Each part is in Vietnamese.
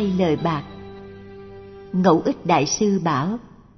rơi lời bạc. Ngẫu Ích Đại Sư bảo,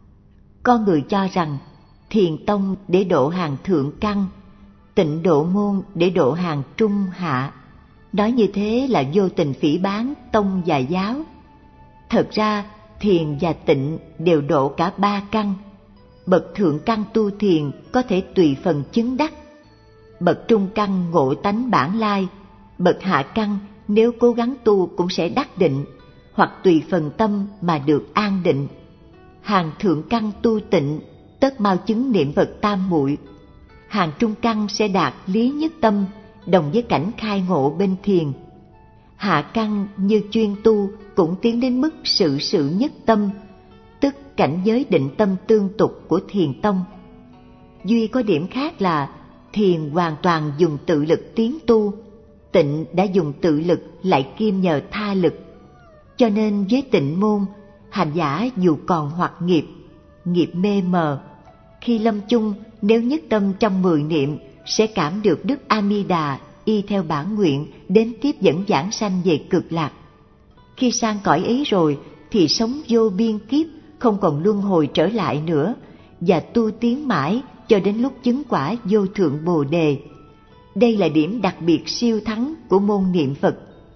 con người cho rằng Thiền tông để độ hàng thượng căn, Tịnh Độ môn để độ hàng trung hạ. Nói như thế là vô tình phỉ báng tông và giáo. Thật ra thiền và tịnh đều độ cả ba căn. Bậc thượng căn tu thiền có thể tùy phần chứng đắc, bậc trung căn ngộ tánh bản lai, bậc hạ căn nếu cố gắng tu cũng sẽ đắc định, hoặc tùy phần tâm mà được an định. Hàng thượng căn tu tịnh tất mau chứng niệm Phật tam muội. Hàng trung căn sẽ đạt lý nhất tâm, đồng với cảnh khai ngộ bên thiền. Hạ căn như chuyên tu cũng tiến đến mức sự nhất tâm, tức cảnh giới định tâm tương tục của thiền tông. Duy có điểm khác là thiền hoàn toàn dùng tự lực tiến tu, tịnh đã dùng tự lực lại kiêm nhờ tha lực. Cho nên với tịnh môn, hành giả dù còn hoặc nghiệp mê mờ, khi lâm chung nếu nhất tâm trong 10 niệm sẽ cảm được Đức A Di Đà y theo bản nguyện đến tiếp dẫn giảng sanh về cực lạc. Khi sang cõi ấy rồi thì sống vô biên kiếp, không còn luân hồi trở lại nữa, và tu tiến mãi cho đến lúc chứng quả vô thượng Bồ Đề. Đây là điểm đặc biệt siêu thắng của môn niệm Phật.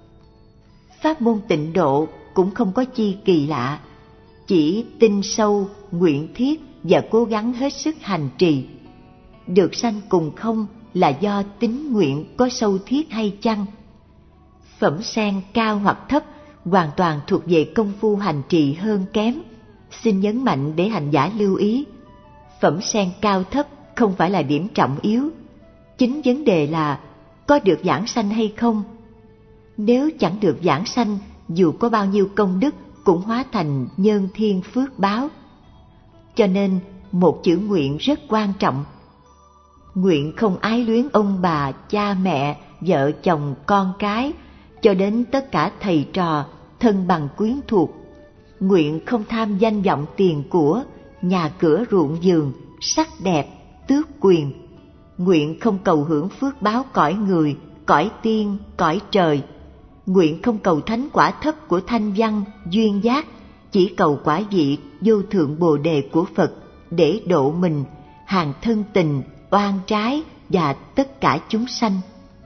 Pháp môn Tịnh Độ cũng không có chi kỳ lạ, chỉ tin sâu, nguyện thiết và cố gắng hết sức hành trì. Được sanh cùng không là do tín nguyện có sâu thiết hay chăng? Phẩm sen cao hoặc thấp hoàn toàn thuộc về công phu hành trì hơn kém. Xin nhấn mạnh để hành giả lưu ý, phẩm sen cao thấp không phải là điểm trọng yếu. Chính vấn đề là có được giảng sanh hay không. Nếu chẳng được giảng sanh, dù có bao nhiêu công đức cũng hóa thành nhân thiên phước báo. Cho nên một chữ nguyện rất quan trọng. Nguyện không ái luyến ông bà, cha mẹ, vợ chồng, con cái, cho đến tất cả thầy trò, thân bằng quyến thuộc. Nguyện không tham danh vọng tiền của, nhà cửa ruộng vườn, sắc đẹp, tước quyền. Nguyện không cầu hưởng phước báo cõi người, cõi tiên, cõi trời. Nguyện không cầu thánh quả thấp của thanh văn, duyên giác, chỉ cầu quả vị vô thượng Bồ Đề của Phật để độ mình, hàng thân tình, oan trái và tất cả chúng sanh.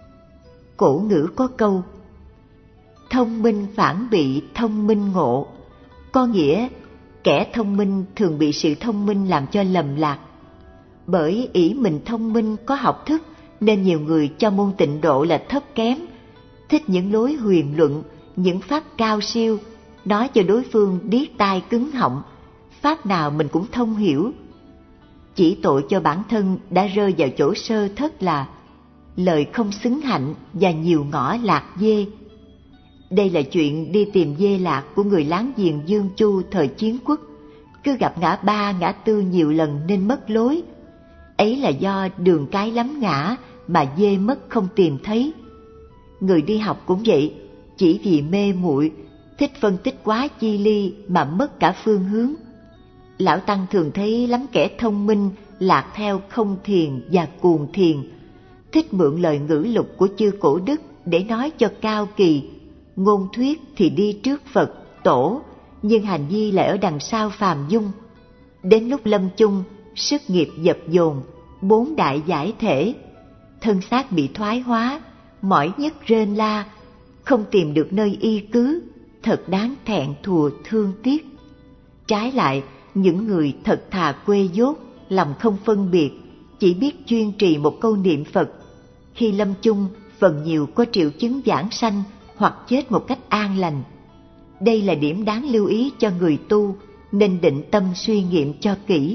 Cổ ngữ có câu, thông minh phản bị thông minh ngộ, có nghĩa kẻ thông minh thường bị sự thông minh làm cho lầm lạc. Bởi ỷ mình thông minh có học thức nên nhiều người cho môn Tịnh Độ là thấp kém, thích những lối huyền luận, những pháp cao siêu, nói cho đối phương điếc tai cứng họng, pháp nào mình cũng thông hiểu. Chỉ tội cho bản thân đã rơi vào chỗ sơ thất là lời không xứng hạnh và nhiều ngõ lạc dê. Đây là chuyện đi tìm dê lạc của người láng giềng Dương Chu thời Chiến Quốc, cứ gặp ngã ba ngã tư nhiều lần nên mất lối. Ấy là do đường cái lắm ngã mà dê mất không tìm thấy. Người đi học cũng vậy, chỉ vì mê muội, thích phân tích quá chi ly mà mất cả phương hướng. Lão Tăng thường thấy lắm kẻ thông minh lạc theo không thiền và cuồng thiền, thích mượn lời ngữ lục của chư cổ đức để nói cho cao kỳ, ngôn thuyết thì đi trước Phật, Tổ, nhưng hành vi lại ở đằng sau phàm dung. Đến lúc lâm chung, sức nghiệp dập dồn, 4 đại giải thể, thân xác bị thoái hóa, mỏi nhức rên la, không tìm được nơi y cứ, thật đáng thẹn thùa thương tiếc. Trái lại, những người thật thà quê dốt, lòng không phân biệt, chỉ biết chuyên trì một câu niệm Phật, khi lâm chung phần nhiều có triệu chứng vãng sanh hoặc chết một cách an lành. Đây là điểm đáng lưu ý cho người tu, nên định tâm suy nghiệm cho kỹ.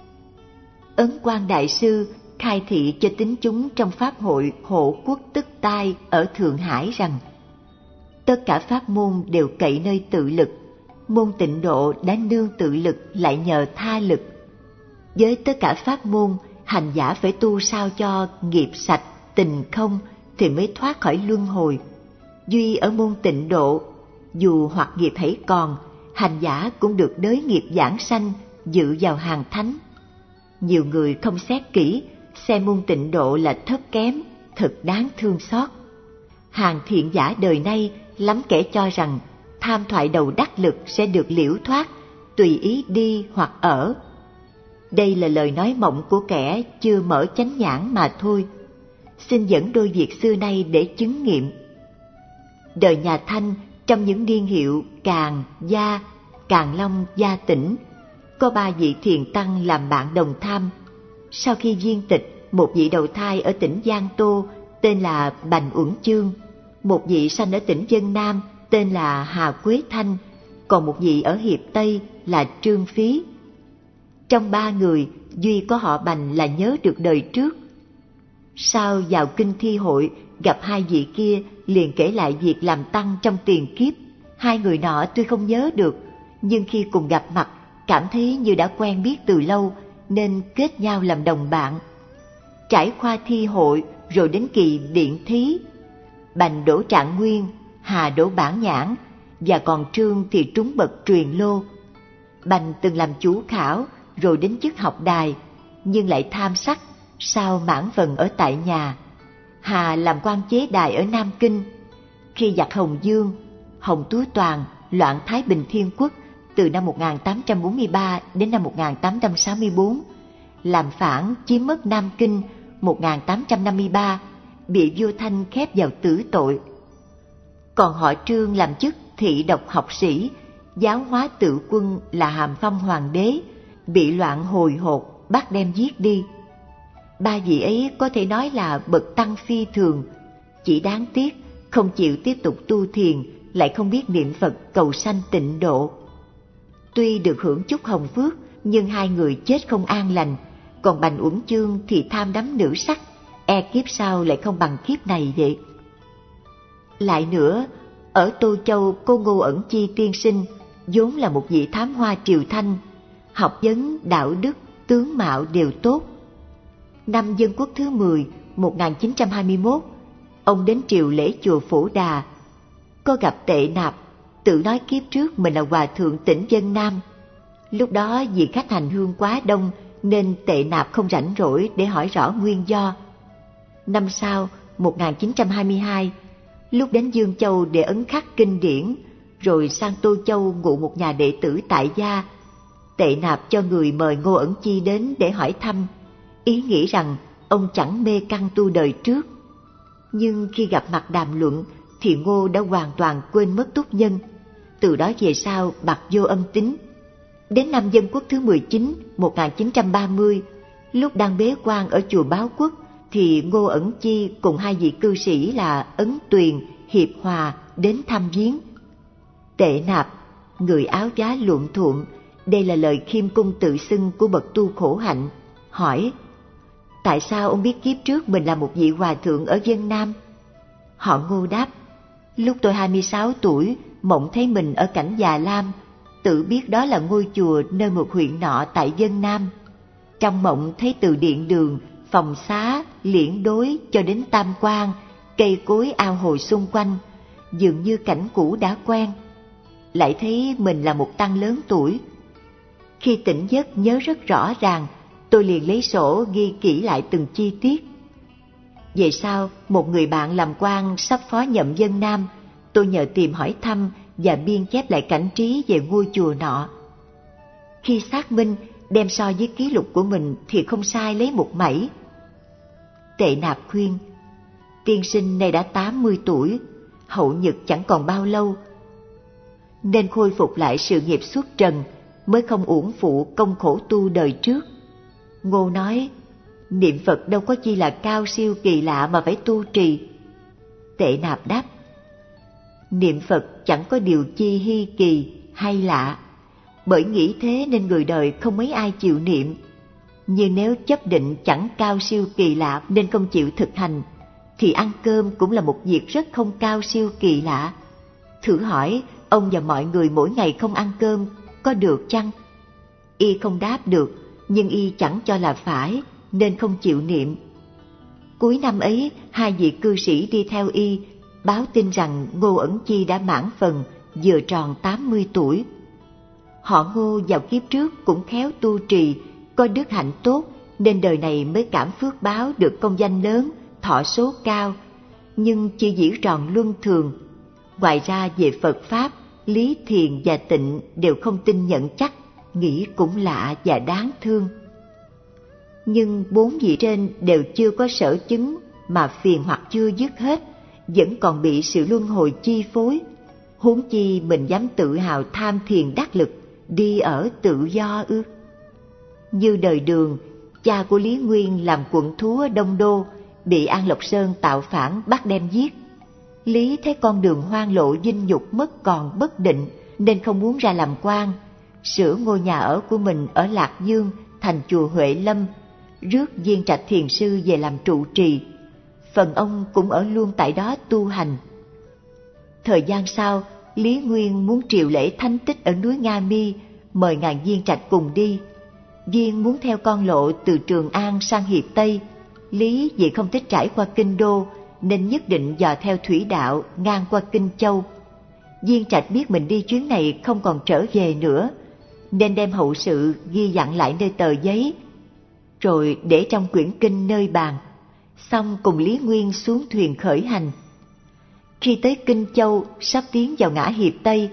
Ấn Quang Đại Sư khai thị cho tín chúng trong Pháp hội Hộ Quốc Tức Tai ở Thượng Hải rằng tất cả pháp môn đều cậy nơi tự lực, môn Tịnh Độ đã nương tự lực lại nhờ tha lực. Với tất cả pháp môn, hành giả phải tu sao cho nghiệp sạch, tình không thì mới thoát khỏi luân hồi. Duy ở môn Tịnh Độ, dù hoặc nghiệp hãy còn, hành giả cũng được đới nghiệp giảng sanh, dự vào hàng thánh. Nhiều người không xét kỹ, xem môn Tịnh Độ là thấp kém, thật đáng thương xót. Hàng thiện giả đời nay lắm kẻ cho rằng tham thoại đầu đắc lực sẽ được liễu thoát, tùy ý đi hoặc ở. Đây là lời nói mộng của kẻ chưa mở chánh nhãn mà thôi. Xin dẫn đôi việc xưa nay để chứng nghiệm. Đời nhà Thanh, trong những niên hiệu Càn, Gia, Càn Long, Gia Tỉnh, có 3 vị thiền tăng làm bạn đồng tham. Sau khi viên tịch, một vị đầu thai ở tỉnh Giang Tô tên là Bành Uẩn Chương, một vị sanh ở tỉnh Vân Nam tên là Hà Quế Thanh, còn một vị ở Hiệp Tây là Trương Phí. Trong 3 người, duy có họ Bành là nhớ được đời trước. Sau vào kinh thi hội, gặp 2 vị kia liền kể lại việc làm tăng trong tiền kiếp. 2 người nọ tuy không nhớ được, nhưng khi cùng gặp mặt, cảm thấy như đã quen biết từ lâu, nên kết nhau làm đồng bạn. Trải qua thi hội, rồi đến kỳ điện thí, Bành đỗ Trạng Nguyên, Hà đỗ Bản Nhãn, và còn Trương thì trúng bậc truyền lô. Bành từng làm chủ khảo, rồi đến chức học đài, nhưng lại tham sắc, sau mãn phần ở tại nhà. Hà làm quan chế đài ở Nam Kinh. Khi giặc Hồng Dương, Hồng Tú Toàn loạn Thái Bình Thiên Quốc từ năm 1843 đến năm 1864, làm phản chiếm mất Nam Kinh 1853, bị vua Thanh khép vào tử tội. Còn họ Trương làm chức thị độc học sĩ, giáo hóa tự quân là hàm phong hoàng đế, bị loạn hồi hột, bắt đem giết đi. 3 vị ấy có thể nói là bậc tăng phi thường, chỉ đáng tiếc không chịu tiếp tục tu thiền, lại không biết niệm Phật cầu sanh tịnh độ. Tuy được hưởng chút hồng phước, nhưng 2 người chết không an lành, còn Bành Uẩn Chương thì tham đắm nữ sắc, e kiếp sau lại không bằng kiếp này vậy. Lại nữa, ở Tô Châu cô Ngô Ẩn Chi tiên sinh, vốn là một vị thám hoa triều Thanh, học vấn, đạo đức, tướng mạo đều tốt. Năm Dân Quốc thứ 10, 1921, ông đến triều lễ chùa Phổ Đà, có gặp Tệ Nạp, tự nói kiếp trước mình là hòa thượng tỉnh Vân Nam. Lúc đó vì khách hành hương quá đông nên Tệ Nạp không rảnh rỗi để hỏi rõ nguyên do. Năm sau, 1922, lúc đến Dương Châu để ấn khắc kinh điển, rồi sang Tô Châu ngụ một nhà đệ tử tại gia, Tệ Nạp cho người mời Ngô Ẩn Chi đến để hỏi thăm, ý nghĩ rằng ông chẳng mê căn tu đời trước. Nhưng khi gặp mặt đàm luận thì Ngô đã hoàn toàn quên mất túc nhân, từ đó về sau bặt vô âm tính. Đến năm Dân Quốc thứ 19, 1930, lúc đang bế quan ở chùa Báo Quốc, thì Ngô Ẩn Chi cùng 2 vị cư sĩ là Ấn Tuyền, Hiệp Hòa đến thăm viếng. Tệ Nạp, người áo giá luộm thuộm, đây là lời khiêm cung tự xưng của bậc tu khổ hạnh, hỏi: tại sao ông biết kiếp trước mình là một vị hòa thượng ở Vân Nam? Họ Ngô đáp: lúc tôi 26 tuổi, mộng thấy mình ở cảnh Già Lam, tự biết đó là ngôi chùa nơi một huyện nọ tại Vân Nam. Trong mộng thấy từ điện đường, phòng xá, liễn đối cho đến tam quan, cây cối ao hồ xung quanh, dường như cảnh cũ đã quen. Lại thấy mình là một tăng lớn tuổi. Khi tỉnh giấc nhớ rất rõ ràng, tôi liền lấy sổ ghi kỹ lại từng chi tiết. Về sau, một người bạn làm quan sắp phó nhậm Vân Nam, tôi nhờ tìm hỏi thăm và biên chép lại cảnh trí về ngôi chùa nọ. Khi xác minh, đem so với ký lục của mình thì không sai lấy một mảy. Tệ Nạp khuyên: tiên sinh nay đã 80 tuổi, hậu nhật chẳng còn bao lâu, nên khôi phục lại sự nghiệp xuất trần, mới không uổng phụ công khổ tu đời trước. Ngô nói: niệm Phật đâu có chi là cao siêu kỳ lạ mà phải tu trì. Tệ Nạp đáp: niệm Phật chẳng có điều chi hy kỳ hay lạ, bởi nghĩ thế nên người đời không mấy ai chịu niệm. Nhưng nếu chấp định chẳng cao siêu kỳ lạ nên không chịu thực hành, thì ăn cơm cũng là một việc rất không cao siêu kỳ lạ. Thử hỏi ông và mọi người mỗi ngày không ăn cơm có được chăng? Y không đáp được, nhưng y chẳng cho là phải nên không chịu niệm. Cuối năm ấy, 2 vị cư sĩ đi theo y báo tin rằng Ngô Ẩn Chi đã mãn phần, vừa tròn 80 tuổi. Họ Ngô vào kiếp trước cũng khéo tu trì, có đức hạnh tốt, nên đời này mới cảm phước báo được công danh lớn, thọ số cao, nhưng chỉ diễn tròn luân thường. Ngoài ra về Phật Pháp, Lý Thiền và Tịnh đều không tin nhận chắc, nghĩ cũng lạ và đáng thương. Nhưng 4 vị trên đều chưa có sở chứng mà phiền hoặc chưa dứt hết, vẫn còn bị sự luân hồi chi phối. Huống chi mình dám tự hào tham thiền đắc lực, đi ở tự do ư? Như đời Đường, cha của Lý Nguyên làm quận thú ở Đông Đô, bị An Lộc Sơn tạo phản bắt đem giết. Lý thấy con đường hoang lộ dinh nhục mất còn bất định, nên không muốn ra làm quan, sửa ngôi nhà ở của mình ở Lạc Dương thành chùa Huệ Lâm, rước Viên Trạch thiền sư về làm trụ trì. Phần ông cũng ở luôn tại đó tu hành. Thời gian sau, Lý Nguyên muốn triệu lễ thánh tích ở núi Nga Mi, mời ngài Viên Trạch cùng đi. Viên muốn theo con lộ từ Trường An sang Hiệp Tây. Lý vì không thích trải qua Kinh Đô, nên nhất định dò theo thủy đạo ngang qua Kinh Châu. Viên Trạch biết mình đi chuyến này không còn trở về nữa, nên đem hậu sự ghi dặn lại nơi tờ giấy, rồi để trong quyển kinh nơi bàn, xong cùng Lý Nguyên xuống thuyền khởi hành. Khi tới Kinh Châu, sắp tiến vào ngã Hiệp Tây.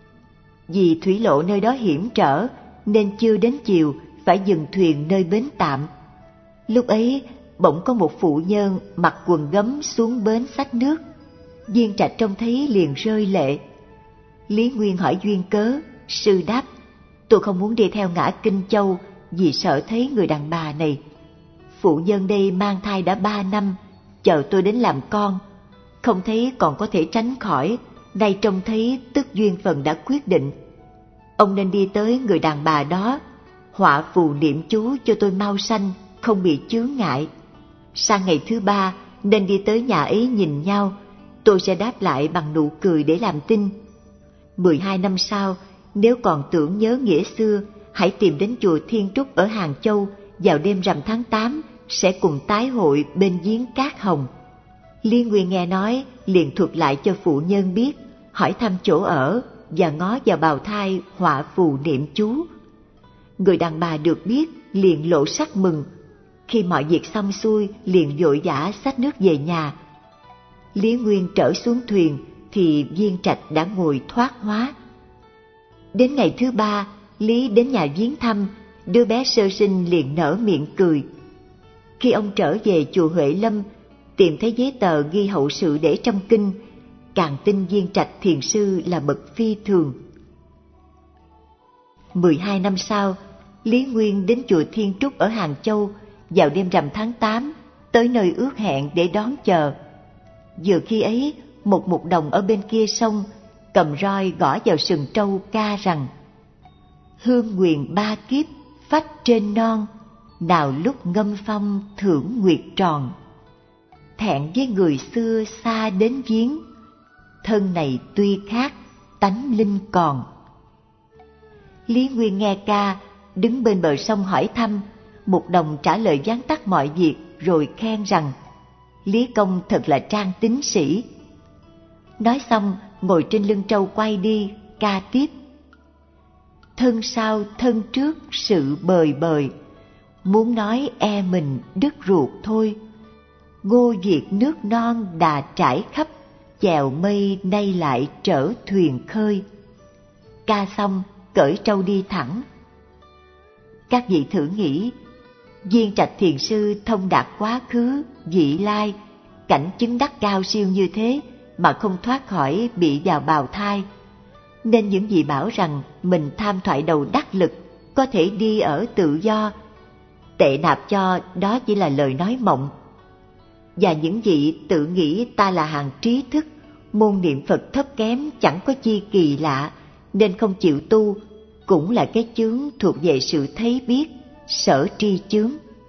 Vì thủy lộ nơi đó hiểm trở, nên chưa đến chiều phải dừng thuyền nơi bến tạm. Lúc ấy, bỗng có một phụ nhân mặc quần gấm xuống bến xách nước. Viên Trạch trông thấy liền rơi lệ. Lý Nguyên hỏi duyên cớ, sư đáp: tôi không muốn đi theo ngã Kinh Châu vì sợ thấy người đàn bà này. Phụ nhân đây mang thai đã 3 năm, chờ tôi đến làm con. Không thấy còn có thể tránh khỏi, nay trông thấy tức duyên phần đã quyết định. Ông nên đi tới người đàn bà đó, họa phù niệm chú cho tôi mau sanh, không bị chướng ngại. Sang ngày thứ 3 nên đi tới nhà ấy nhìn nhau, tôi sẽ đáp lại bằng nụ cười để làm tin. 12 năm sau, nếu còn tưởng nhớ nghĩa xưa, hãy tìm đến chùa Thiên Trúc ở Hàng Châu vào đêm rằm tháng 8, sẽ cùng tái hội bên giếng Cát Hồng. Lý Nguyên nghe nói, liền thuật lại cho phụ nhân biết, hỏi thăm chỗ ở và ngó vào bào thai họa phù niệm chú. Người đàn bà được biết liền lộ sắc mừng. Khi mọi việc xong xuôi, liền vội vã xách nước về nhà. Lý Nguyên trở xuống thuyền thì Viên Trạch đã ngồi thoát hóa. Đến ngày thứ 3, Lý đến nhà viếng thăm, đứa bé sơ sinh liền nở miệng cười. Khi ông trở về chùa Huệ Lâm, tìm thấy giấy tờ ghi hậu sự để trong kinh, càng tin Viên Trạch thiền sư là bậc phi thường. 12 năm sau, Lý Nguyên đến chùa Thiên Trúc ở Hàng Châu vào đêm rằm tháng 8, tới nơi ước hẹn để đón chờ. Vừa khi ấy, một mục đồng ở bên kia sông cầm roi gõ vào sừng trâu ca rằng: hương nguyền 3 kiếp phách trên non, nào lúc ngâm phong thưởng nguyệt tròn. Thẹn với người xưa xa đến viếng, thân này tuy khác tánh linh còn. Lý Nguyên nghe ca, đứng bên bờ sông hỏi thăm. Mục đồng trả lời vắn tắt mọi việc, rồi khen rằng Lý công thật là trang tín sĩ. Nói xong, ngồi trên lưng trâu quay đi, ca tiếp: thân sau thân trước sự bời bời, muốn nói e mình đứt ruột thôi. Ngô Việt nước non đà trải khắp, chèo mây nay lại trở thuyền khơi. Ca xong, cởi trâu đi thẳng. Các vị thử nghĩ, Viên Trạch thiền sư thông đạt quá khứ, vị lai, cảnh chứng đắc cao siêu như thế mà không thoát khỏi bị vào bào thai. Nên những vị bảo rằng mình tham thoại đầu đắc lực, có thể đi ở tự do, tệ nạp cho đó chỉ là lời nói mộng. Và những vị tự nghĩ ta là hàng trí thức, môn niệm Phật thấp kém chẳng có chi kỳ lạ, nên không chịu tu, cũng là cái chướng thuộc về sự thấy biết, sở tri chướng.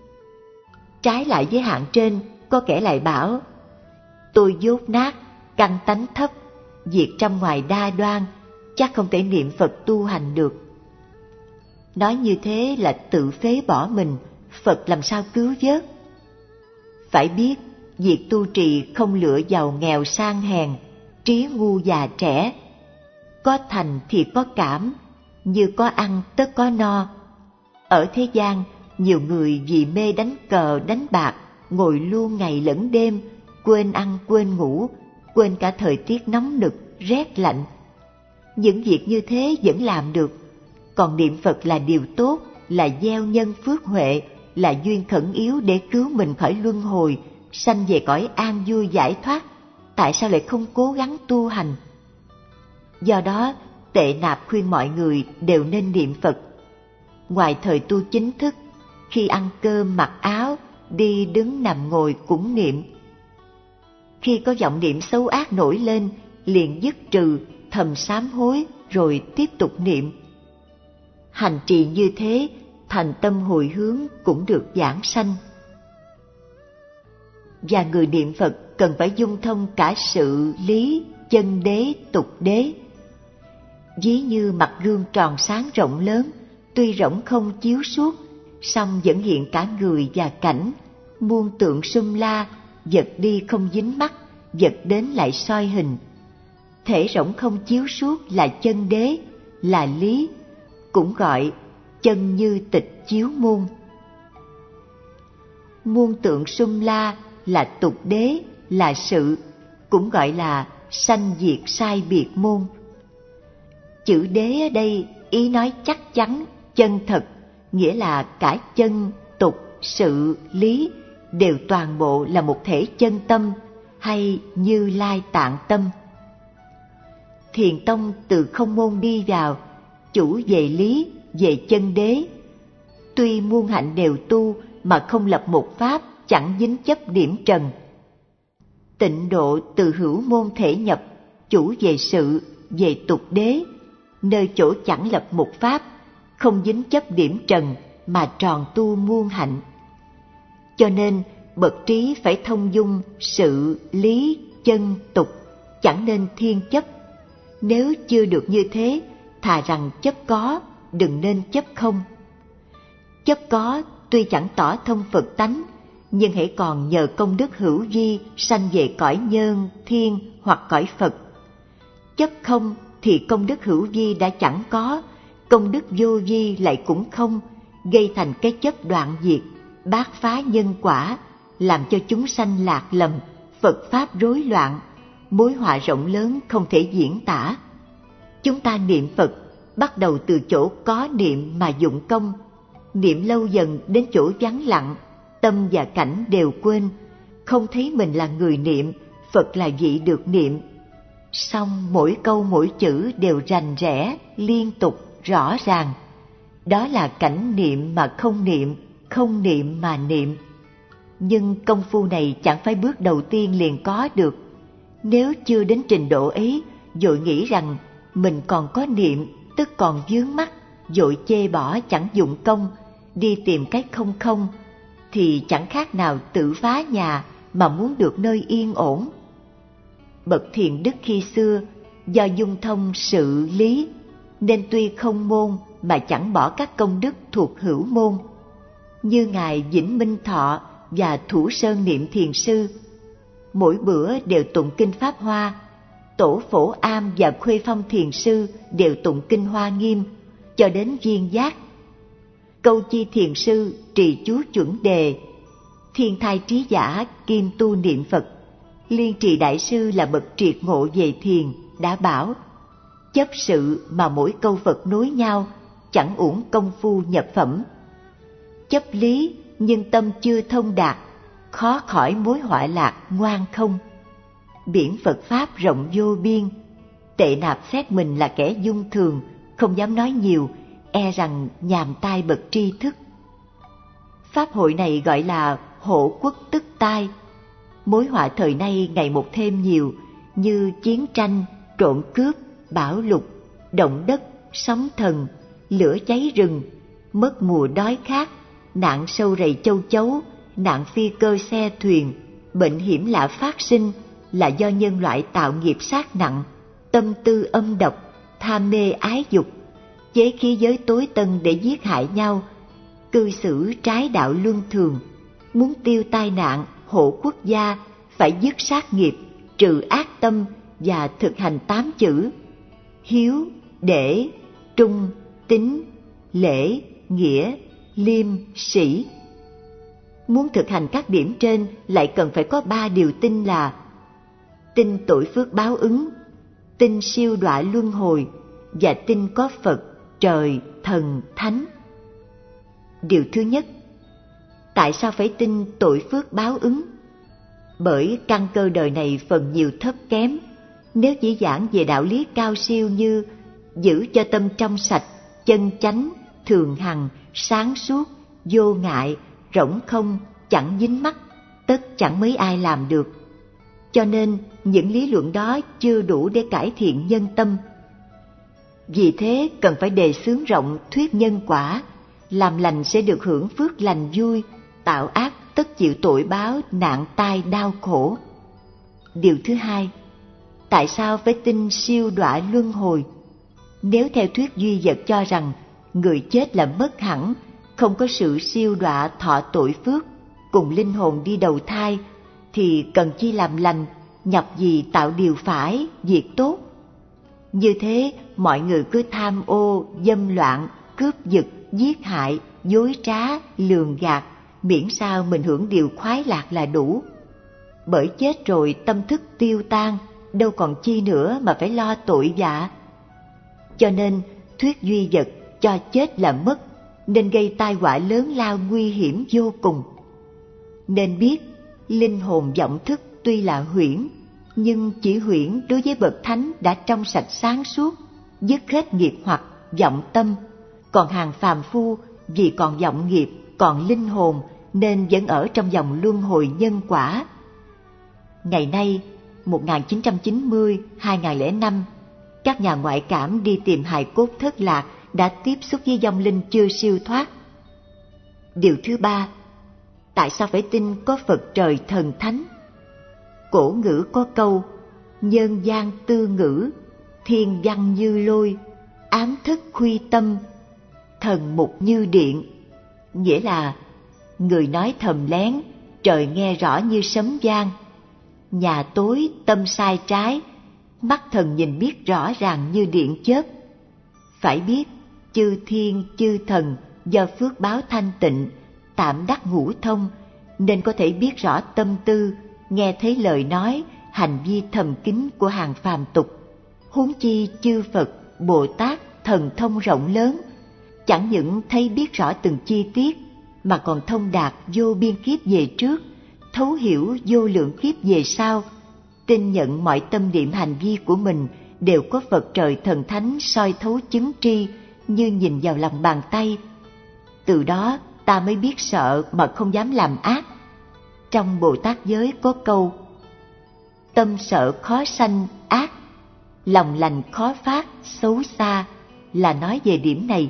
Trái lại với hạng trên, có kẻ lại bảo: tôi dốt nát, căn tánh thấp, việc trong ngoài đa đoan, chắc không thể niệm Phật tu hành được. Nói như thế là tự phế bỏ mình, Phật làm sao cứu vớt? Phải biết, việc tu trì không lựa giàu nghèo sang hèn, trí ngu già trẻ. Có thành thì có cảm, như có ăn tất có no. Ở thế gian, nhiều người vì mê đánh cờ đánh bạc, ngồi luôn ngày lẫn đêm, quên ăn quên ngủ, quên cả thời tiết nóng nực, rét lạnh. Những việc như thế vẫn làm được, còn niệm Phật là điều tốt, là gieo nhân phước huệ, là duyên khẩn yếu để cứu mình khỏi luân hồi, sanh về cõi an vui giải thoát. Tại sao lại không cố gắng tu hành? Do đó, Tệ Nạp khuyên mọi người đều nên niệm Phật. Ngoài thời tu chính thức, khi ăn cơm, mặc áo, đi đứng nằm ngồi cũng niệm. Khi có vọng niệm xấu ác nổi lên, liền dứt trừ, thầm sám hối, rồi tiếp tục niệm. Hành trì như thế, thành tâm hồi hướng cũng được giảng sanh. Và người niệm Phật cần phải dung thông cả sự, lý, chân đế, tục đế. Ví như mặt gương tròn sáng rộng lớn, tuy rỗng không chiếu suốt, song vẫn hiện cả người và cảnh, muôn tượng sum la, vật đi không dính mắt, vật đến lại soi hình. Thể rỗng không chiếu suốt là chân đế, là lý, cũng gọi chân như tịch chiếu môn. Muôn tượng sum la là tục đế, là sự, cũng gọi là sanh diệt sai biệt môn. Chữ đế ở đây ý nói chắc chắn, chân thật, nghĩa là cả chân, tục, sự, lý đều toàn bộ là một thể chân tâm, hay Như Lai tạng tâm. Thiền tông từ không môn đi vào, chủ về lý, về chân đế. Tuy muôn hạnh đều tu mà không lập một pháp, chẳng dính chấp điểm trần. Tịnh độ từ hữu môn thể nhập, chủ về sự, về tục đế, nơi chỗ chẳng lập một pháp, không dính chấp điểm trần mà tròn tu muôn hạnh. Cho nên bậc trí phải thông dung sự, lý, chân, tục, chẳng nên thiên chấp. Nếu chưa được như thế, thà rằng chấp có, đừng nên chấp không. Chấp có tuy chẳng tỏ thông Phật tánh, nhưng hãy còn nhờ công đức hữu vi sanh về cõi nhân, thiên hoặc cõi Phật. Chấp không thì công đức hữu vi đã chẳng có, công đức vô vi lại cũng không, gây thành cái chấp đoạn diệt, bát phá nhân quả, làm cho chúng sanh lạc lầm, Phật pháp rối loạn, mối họa rộng lớn không thể diễn tả. Chúng ta niệm Phật bắt đầu từ chỗ có niệm mà dụng công, niệm lâu dần đến chỗ vắng lặng, tâm và cảnh đều quên, không thấy mình là người niệm, Phật là vị được niệm. Song mỗi câu mỗi chữ đều rành rẽ, liên tục, rõ ràng. Đó là cảnh niệm mà không niệm, không niệm mà niệm. Nhưng công phu này chẳng phải bước đầu tiên liền có được. Nếu chưa đến trình độ ấy, vội nghĩ rằng mình còn có niệm, tức còn vướng mắc, vội chê bỏ chẳng dụng công, đi tìm cái không không, thì chẳng khác nào tự phá nhà mà muốn được nơi yên ổn. Bậc thiền đức khi xưa do dung thông sự lý, nên tuy không môn mà chẳng bỏ các công đức thuộc hữu môn. Như Ngài Vĩnh Minh Thọ và Thủ Sơn Niệm Thiền Sư, mỗi bữa đều tụng kinh Pháp Hoa. Tổ Phổ Am và Khuê Phong Thiền Sư đều tụng kinh Hoa Nghiêm, cho đến viên giác. Câu Chi Thiền Sư trì chú chuẩn đề, Thiên Thai Trí Giả kim tu niệm Phật. Liên Trì Đại Sư là bậc triệt ngộ về thiền, đã bảo: chấp sự mà mỗi câu Phật nối nhau, chẳng uổng công phu nhập phẩm. Chấp lý nhưng tâm chưa thông đạt, khó khỏi mối họa lạc ngoan không. Biển Phật Pháp rộng vô biên, Tệ Nạp xét mình là kẻ dung thường, không dám nói nhiều, e rằng nhàm tai bậc tri thức. Pháp hội này gọi là hộ quốc tức tai. Mối họa thời nay ngày một thêm nhiều, như chiến tranh, trộm cướp, bão lụt, động đất, sóng thần, lửa cháy rừng, mất mùa đói khát, nạn sâu rầy châu chấu, nạn phi cơ xe thuyền, bệnh hiểm lạ phát sinh là do nhân loại tạo nghiệp sát nặng, tâm tư âm độc, tham mê ái dục, chế khí giới tối tân để giết hại nhau, cư xử trái đạo luân thường. Muốn tiêu tai nạn, hộ quốc gia, phải dứt sát nghiệp, trừ ác tâm và thực hành 8 chữ: hiếu, để, trung, tín, lễ, nghĩa, liêm, sĩ. Muốn thực hành các điểm trên lại cần phải có 3 điều tin là: tin tội phước báo ứng, tin siêu đọa luân hồi và tin có Phật, trời, thần, thánh. Điều thứ nhất, tại sao phải tin tội phước báo ứng? Bởi căn cơ đời này phần nhiều thấp kém. Nếu chỉ giảng về đạo lý cao siêu như giữ cho tâm trong sạch, chân chánh, thường hằng, sáng suốt, vô ngại, rỗng không, chẳng dính mắc, tất chẳng mấy ai làm được. Cho nên những lý luận đó chưa đủ để cải thiện nhân tâm. Vì thế cần phải đề xướng rộng thuyết nhân quả, làm lành sẽ được hưởng phước lành vui, tạo ác tất chịu tội báo, nạn tai đau khổ. Điều thứ hai, tại sao phải tin siêu đọa luân hồi? Nếu theo thuyết duy vật cho rằng người chết là mất hẳn, không có sự siêu đọa thọ tội phước, cùng linh hồn đi đầu thai, thì cần chi làm lành, nhập gì tạo điều phải, việc tốt. Như thế, mọi người cứ tham ô, dâm loạn, cướp giật, giết hại, dối trá, lường gạt, miễn sao mình hưởng điều khoái lạc là đủ. Bởi chết rồi tâm thức tiêu tan, đâu còn chi nữa mà phải lo tội vạ. Cho nên, thuyết duy vật cho chết là mất, nên gây tai họa lớn lao nguy hiểm vô cùng. Nên biết, linh hồn vọng thức tuy là huyễn, nhưng chỉ huyễn đối với bậc thánh đã trong sạch sáng suốt, dứt hết nghiệp hoặc vọng tâm. Còn hàng phàm phu vì còn vọng nghiệp, còn linh hồn, nên vẫn ở trong vòng luân hồi nhân quả. Ngày nay, 1990-2005, các nhà ngoại cảm đi tìm hài cốt thất lạc đã tiếp xúc với vong linh chưa siêu thoát. Điều thứ ba, tại sao phải tin có Phật trời thần thánh? Cổ ngữ có câu, nhân gian tư ngữ, thiên văn như lôi, ám thức khuy tâm, thần mục như điện. Nghĩa là, người nói thầm lén, trời nghe rõ như sấm vang. Nhà tối tâm sai trái, mắt thần nhìn biết rõ ràng như điện chớp. Phải biết, chư thiên chư thần do phước báo thanh tịnh, tạm đắc ngũ thông, nên có thể biết rõ tâm tư, nghe thấy lời nói, hành vi thầm kín của hàng phàm tục. Huống chi chư Phật, Bồ Tát, thần thông rộng lớn, chẳng những thấy biết rõ từng chi tiết, mà còn thông đạt vô biên kiếp về trước, thấu hiểu vô lượng kiếp về sau, tin nhận mọi tâm niệm hành vi của mình đều có Phật trời thần thánh soi thấu chứng tri như nhìn vào lòng bàn tay. Từ đó ta mới biết sợ mà không dám làm ác. Trong Bồ Tát giới có câu, tâm sợ khó sanh ác, lòng lành khó phát xấu xa, là nói về điểm này.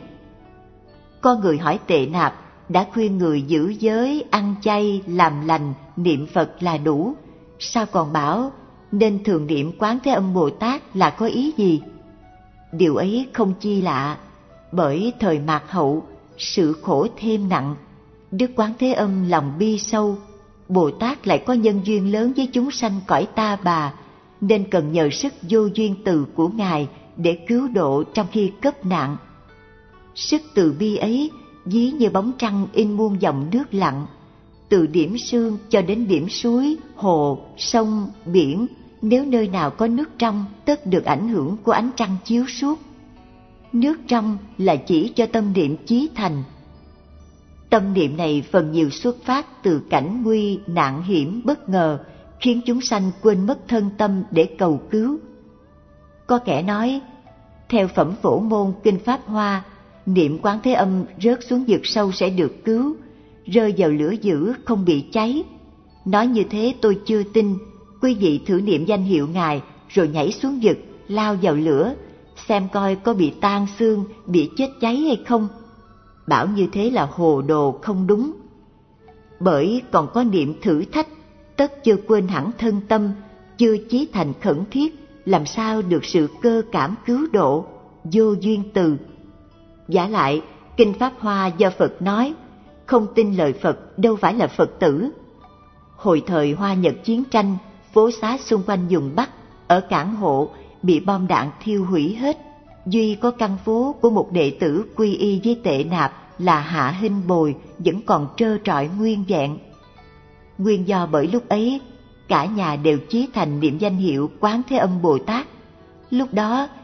Có người hỏi Tệ Nạp đã khuyên người giữ giới, ăn chay, làm lành, niệm Phật là đủ, sao còn bảo nên thường niệm Quán Thế Âm Bồ Tát là có ý gì? Điều ấy không chi lạ, bởi thời Mạt Hậu, sự khổ thêm nặng, Đức Quán Thế Âm lòng bi sâu, Bồ Tát lại có nhân duyên lớn với chúng sanh cõi Ta Bà, nên cần nhờ sức vô duyên từ của Ngài để cứu độ trong khi cấp nạn. Sức từ bi ấy ví như bóng trăng in muôn dòng nước lặng, từ điểm sương cho đến điểm suối, hồ, sông, biển, nếu nơi nào có nước trong tất được ảnh hưởng của ánh trăng chiếu suốt. Nước trong là chỉ cho tâm niệm chí thành. Tâm niệm này phần nhiều xuất phát từ cảnh nguy, nạn hiểm bất ngờ, khiến chúng sanh quên mất thân tâm để cầu cứu. Có kẻ nói, theo phẩm Phổ Môn Kinh Pháp Hoa, niệm Quán Thế Âm rớt xuống vực sâu sẽ được cứu, rơi vào lửa dữ không bị cháy. Nói như thế tôi chưa tin, quý vị thử niệm danh hiệu Ngài rồi nhảy xuống vực, lao vào lửa, xem coi có bị tan xương, bị chết cháy hay không. Bảo như thế là hồ đồ không đúng. Bởi còn có niệm thử thách, tất chưa quên hẳn thân tâm, chưa chí thành khẩn thiết, làm sao được sự cơ cảm cứu độ, vô duyên từ. Vả lại, Kinh Pháp Hoa do Phật nói, không tin lời Phật đâu phải là Phật tử. Hồi thời Hoa Nhật chiến tranh, phố xá xung quanh vùng Bắc, ở Cảng Hộ, bị bom đạn thiêu hủy hết. Duy có căn phố của một đệ tử quy y với Tệ Nạp là Hạ Hinh Bồi vẫn còn trơ trọi nguyên vẹn. Nguyên do bởi lúc ấy, cả nhà đều chí thành niệm danh hiệu Quán Thế Âm Bồ Tát. Lúc đó,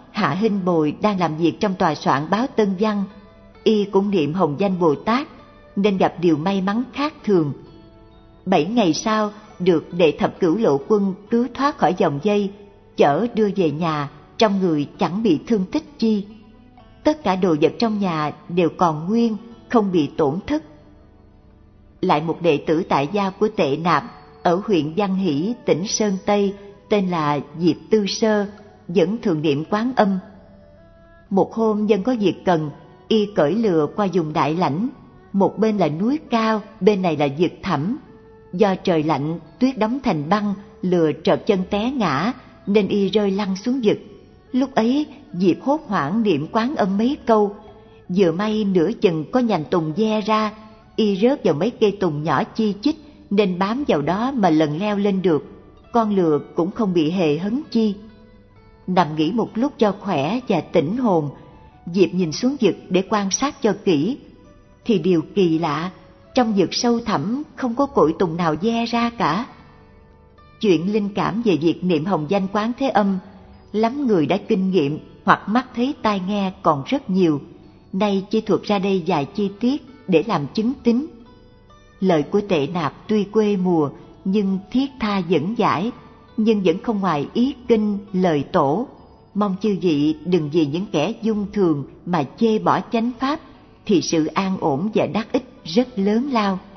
Hạ Hinh Bồi đang làm việc trong tòa soạn báo Tân Văn. Y cũng niệm hồng danh Bồ Tát, nên gặp điều may mắn khác thường. 7 ngày sau, được đệ thập cửu lộ quân cứu thoát khỏi vòng dây, chở đưa về nhà, trong người chẳng bị thương tích chi. Tất cả đồ vật trong nhà đều còn nguyên, không bị tổn thất. Lại một đệ tử tại gia của Tệ Nạp ở huyện Văn Hỷ, tỉnh Sơn Tây, tên là Diệp Tư Sơ, vẫn thường niệm Quán Âm. Một hôm dân có việc cần, y cởi lừa qua vùng Đại Lãnh, một bên là núi cao, bên này là vực thẳm. Do trời lạnh, tuyết đóng thành băng, lừa trợt chân té ngã, nên y rơi lăn xuống vực. Lúc ấy, Diệp hốt hoảng niệm Quán Âm mấy câu, vừa may nửa chừng có nhành tùng ve ra, y rớt vào mấy cây tùng nhỏ chi chít, nên bám vào đó mà lần leo lên được. Con lừa cũng không bị hề hấn chi. Nằm nghỉ một lúc cho khỏe và tỉnh hồn, Diệp nhìn xuống vực để quan sát cho kỹ. Thì điều kỳ lạ, trong vực sâu thẳm không có cội tùng nào ve ra cả. Chuyện linh cảm về việc niệm hồng danh Quán Thế Âm, lắm người đã kinh nghiệm hoặc mắt thấy tai nghe còn rất nhiều. Nay chỉ thuật ra đây vài chi tiết để làm chứng tín. Lời của Tệ Nạp tuy quê mùa nhưng thiết tha dẫn giải, nhưng vẫn không ngoài ý kinh lời tổ. Mong chư vị đừng vì những kẻ dung thường mà chê bỏ chánh pháp, thì sự an ổn và đắc ích rất lớn lao.